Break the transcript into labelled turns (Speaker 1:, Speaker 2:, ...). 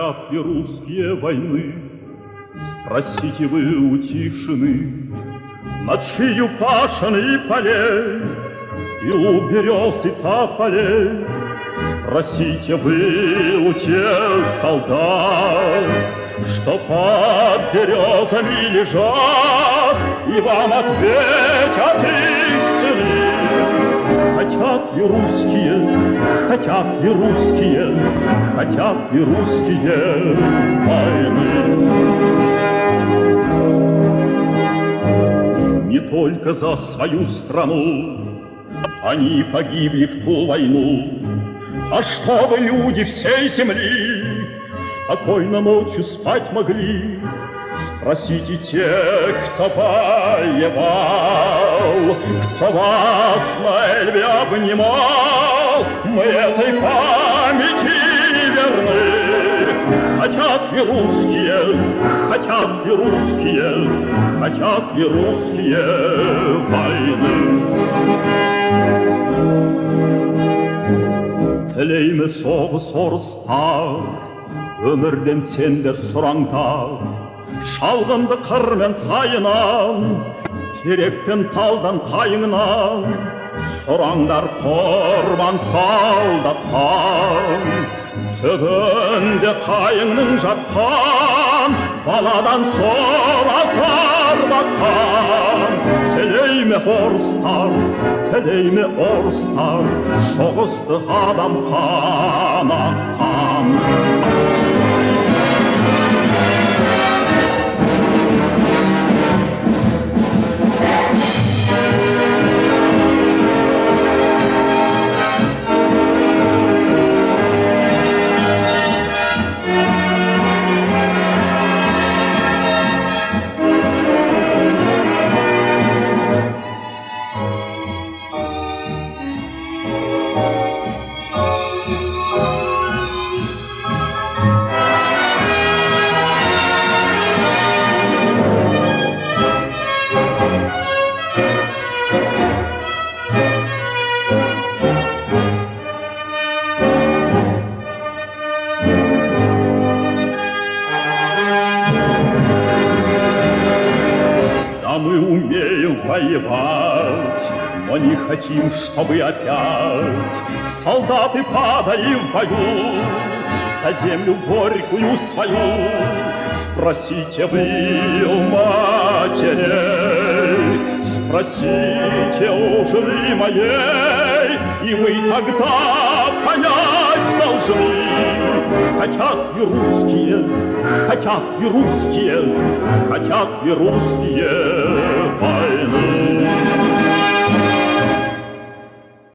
Speaker 1: хотят ли русские войны? Спросите вы у тишины. Над чью пашен полей и у берез и тополей спросите вы у тех солдат, что под березами лежат, и вам ответят их сыны. Хотят ли русские, хотят ли русские, хотят ли русские войны? Не только за свою страну они погибли в ту войну, а чтобы люди всей земли спокойно ночью спать могли. Спросите тех, кто воевал, кто вас на Эльбе обнимал, мы этой памяти верны. Хотят ли русские, хотят ли русские, хотят ли русские войны? Телейme sove sorustar, өмірден сендер сұраңдар. Шалғынды қырмен сайынан, терекпен талдан қайыңынан, сұраңдар құрбан солдаттан. Түбінде қайыңның жатқан, баладан соразар батқан. Телейме орыстар, телейме орыстар, соғысты адам қанатқан. Мы умеем воевать, но не хотим, чтобы опять солдаты падали в бою за землю горькую свою. Спросите вы у матерей, спросите у жены моей, и вы тогда понять должны. Хотят ли русские, хотят ли русские, хотят ли русские войны?